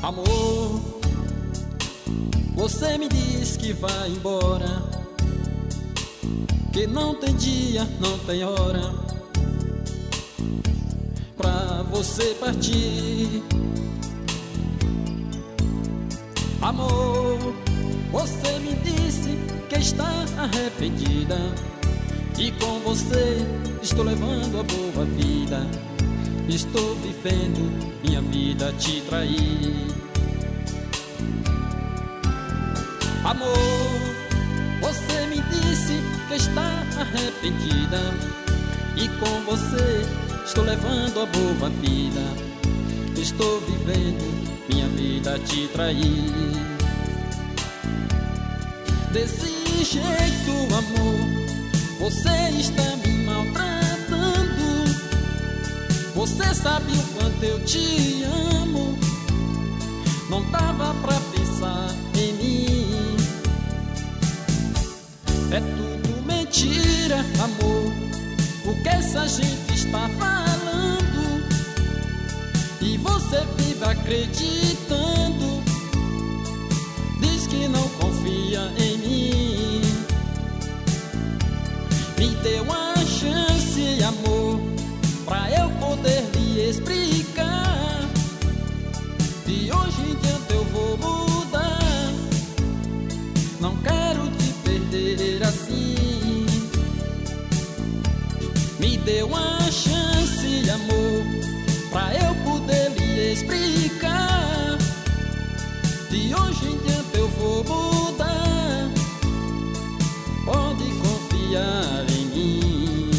Amor, você me diz que vai embora, que não tem dia, não tem hora pra você partir. Amor, você me disse que está arrependida, e com você estou levando a boa vida. Estou vivendo minha vida a te trair. Amor, você me disse que está arrependida, e com você estou levando a boa vida. Estou vivendo minha vida a te trair. Desse jeito, amor, você está me maltratando. Você sabe o quanto eu te amo. Não dava pra pensar em mim. É tudo mentira, amor, o que essa gente está falando, e você vive acreditando. Diz que não confia em mim. Me dê uma chance, amor, pra eu poder lhe explicar. De hoje em diante eu vou mudar. Não quero te perder assim. Me dê uma chance, amor, pra eu poder lhe explicar. De hoje em diante eu vou mudar. Pode confiar em mim.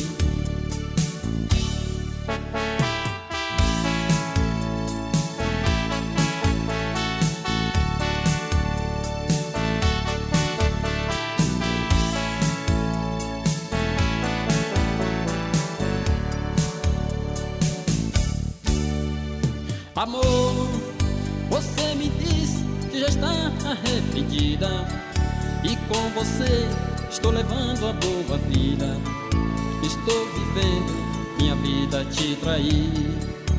Amor, você me diz que já está arrependida, e com você estou levando a boa vida. Estou vivendo minha vida a te trair.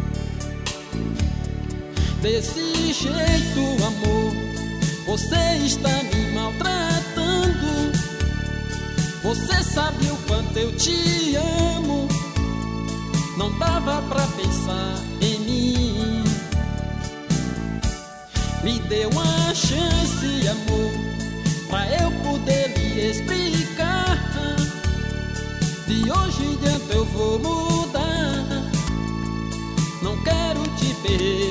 Desse jeito, amor, você está me maltratando. Você sabe o quanto eu te amo. Não dava pra pensar em mim. Me dê uma chance, amor, pra eu poder lhe explicar. De hoje em diante eu vou mudar. Não quero te perder